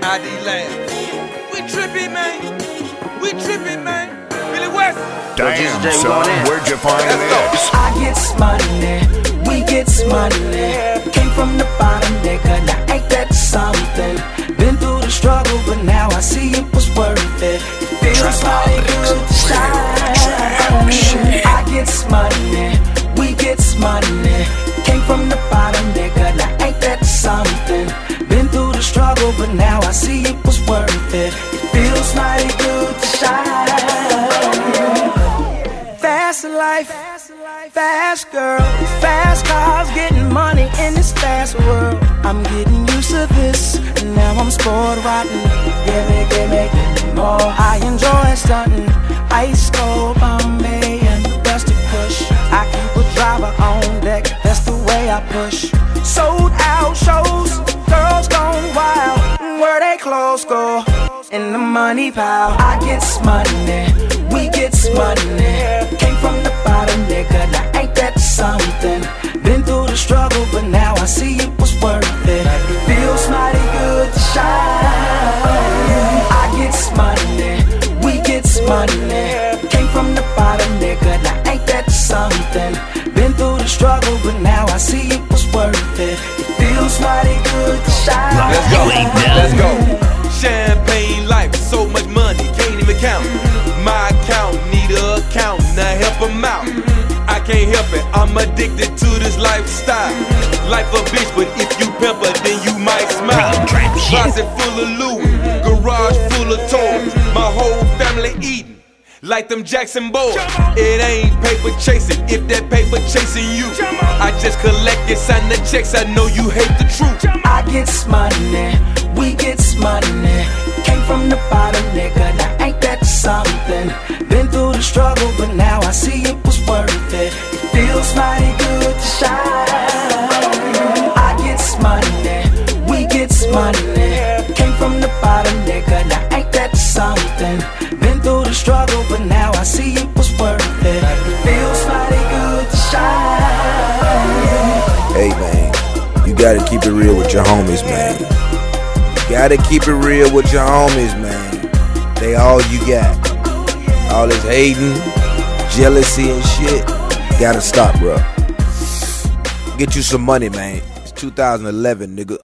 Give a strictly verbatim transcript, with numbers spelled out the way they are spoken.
I D Lab. We trippin', man. We trippin', man. Billy West. Damn, son, where'd you find this? I get money, we get money. Came from the bottom, nigga, now ain't that something? Been through the struggle, but now I see it was worth it. It feels mighty good to shine. I get money, we get money. Came from the bottom, nigga, now ain't that something? Been through the struggle, but now I see it was worth it. It feels mighty good to shine. Fast life, fast girls, fast cars, getting money in this fast world. I'm getting used to this, and now I'm spoiled rotten. Give me, give me, give me more. I enjoy stunting, ice cold Bombay and the dusty push. I keep a driver on deck, that's the way I push. Sold out shows, girls gone wild. Where they clothes go, in the money pile. I get money, we get money. Came from the bottom, nigga, now ain't that something? Been through the struggle, but now I see it was worth it. It feels mighty good to shine. I get money, we get money. Came from the bottom, nigga, now ain't that something? Been through the struggle, but now I see it was worth it. It feels mighty good to shine. Let's go, let's go. Champagne life, so much money, can't even count. My account, need an account, now help him out. I can't help it, I'm addicted to this lifestyle. Life a bitch, but if you pimp her, then you might smile. Closet full of Louis, garage full of toys. My whole family eating like them Jackson boys. It ain't paper chasing, if that paper chasing you. I just collect it, sign the checks, I know you hate the truth. I get money, we get money. Came from the bottom, nigga, now ain't that something? Been through the struggle, but now I see it was worth it. It feels mighty good to shine. I get money, we get money. Came from the bottom, nigga, now ain't that something? Been through the struggle, but now I see it was worth it. It feels mighty good to shine. Hey man, you gotta keep it real with your homies, man. You gotta keep it real with your homies, man. They all you got. All this hating, jealousy and shit, gotta stop, bro. Get you some money, man. It's two thousand eleven, nigga.